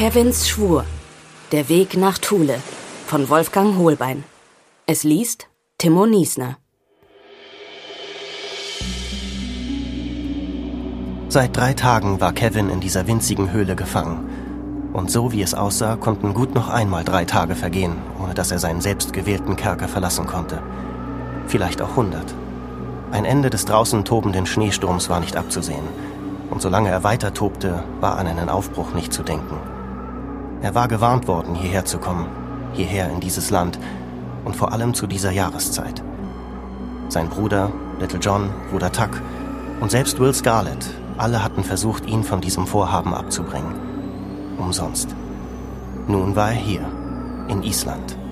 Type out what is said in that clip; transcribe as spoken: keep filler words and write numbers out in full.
Kevins Schwur. Der Weg nach Thule von Wolfgang Hohlbein. Es liest Timo Niesner. Seit drei Tagen war Kevin in dieser winzigen Höhle gefangen. Und so wie es aussah, konnten gut noch einmal drei Tage vergehen, ohne dass er seinen selbstgewählten Kerker verlassen konnte. Vielleicht auch hundert. Ein Ende des draußen tobenden Schneesturms war nicht abzusehen. Und solange er weiter tobte, war an einen Aufbruch nicht zu denken. Er war gewarnt worden, hierher zu kommen, hierher in dieses Land und vor allem zu dieser Jahreszeit. Sein Bruder, Little John, Bruder Tuck und selbst Will Scarlet, alle hatten versucht, ihn von diesem Vorhaben abzubringen. Umsonst. Nun war er hier, in Island.